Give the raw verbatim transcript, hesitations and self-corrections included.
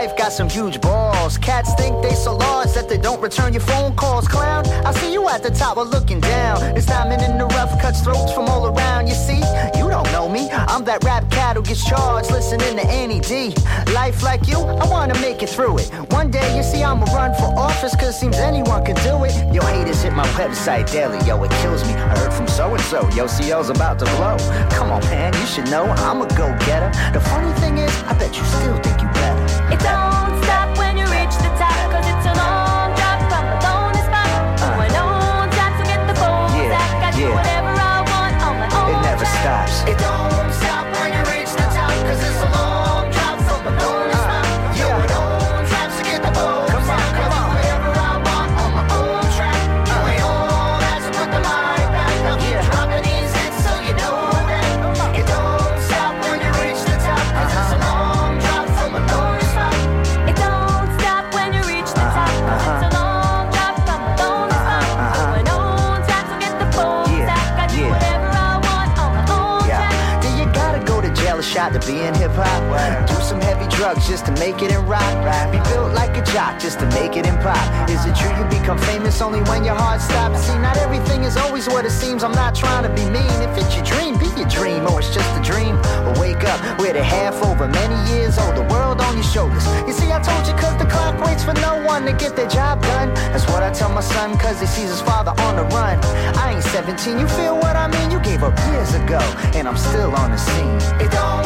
life got some huge balls. Cats think they so large that they don't return your phone calls. Clown, I see you at the top while looking down. It's diamond in the rough, cuts throats from all around. You see, you don't know me. I'm that rap cat who gets charged listening to Annie D. Life like you, I wanna make it through it. One day you see I'ma run for office, cause seems anyone can do it. Yo, haters hit my website daily, yo, it kills me. I heard from so-and-so, yo, C L's about to blow. Come on, man, you should know I'm a go-getter. The funny thing is, I bet you still think you better. It don't stop when you reach the top, cause it's a long drop from the bonus spot. Uh, I don't time to get the phone yeah, back. I do yeah. whatever I want on my own. It never track. stops. It don't stop when you reach the top, cause it's a long drop from the bonus spot. Uh, yeah. I don't time to get the phone come back. On, come on. Whatever I want on my own track. You ain't all that to put the line back. I'll keep yeah. dropping these hits so you know that. It don't stop when you reach the top, cause uh-huh. it's a long drop from a bonus spot. It don't stop when you reach the top, cause uh-huh. it's a long drop from a bonus spot. Uh-huh. You ain't all that to get the phone yeah. back. I do yeah. whatever I want on my own yeah. track. Do you gotta go to jail or shot to be in hip-hop? Right. Do some heavy drugs just to make it in rock. Right. Be built like a jock just to make it in pop. Is it true you become famous only when your heart stops? See, not everything is always what it seems. I'm not trying to be mean. If it's your dream, be your dream, or it's just a dream. Or wake up with a half over many years old, the world on your shoulders. You see, I told you cause the clock waits for no one to get their job done. That's what I tell my son cause he sees his father on the run. I ain't seventeen, you feel what I mean? You gave up years ago, and I'm still on the scene. It don't